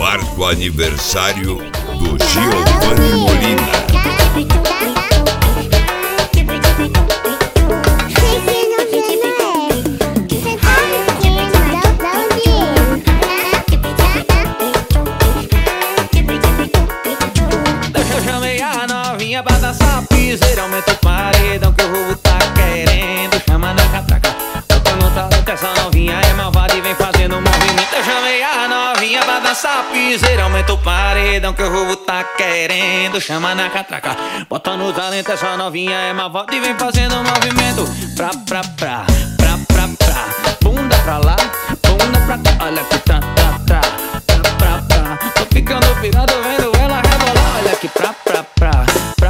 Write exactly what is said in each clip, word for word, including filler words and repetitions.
quarto aniversário do Giovanni Molina. Pra dançar piseira, aumenta o paredão que o roubo tá querendo. Chama na catraca, bota no talento. Essa novinha é malvada e vem fazendo um movimento. Eu chamei a novinha pra dançar piseira, aumenta o paredão que o roubo tá querendo. Chama na catraca, bota no talento. Essa novinha é malvada e vem fazendo um movimento. Pra, pra, pra, pra, pra, pra. Bunda pra lá, bunda pra cá. Olha que tra, tra, tra, pra, pra, pra. Tô ficando pirado vendo ela rebolar. Olha que pra, pra, pra.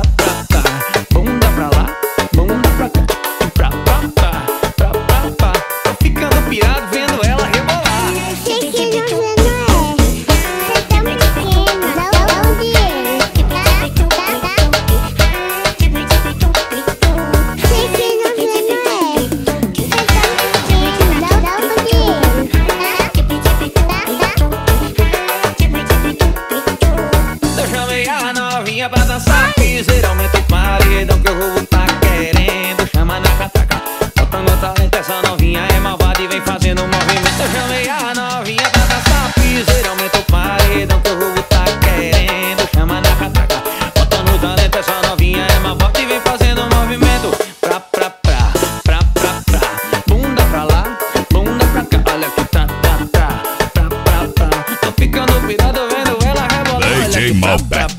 Pra dançar piseira, aumenta o paredão que o roubo tá querendo. Chama na catraca, bota no talento. Essa novinha é malvada e vem fazendo um movimento. Eu chamei a novinha pra dançar piseira, aumenta o paredão que o roubo tá querendo. Chama na catraca, bota no talento. Essa novinha é malvada e vem fazendo um movimento. Pra, pra, pra, pra, pra, pra. Bunda pra lá, bunda pra cá. Olha que tá, tá, tá. Pra, pra, pra. Tô ficando pirado vendo ela rebolar. D J Malbec.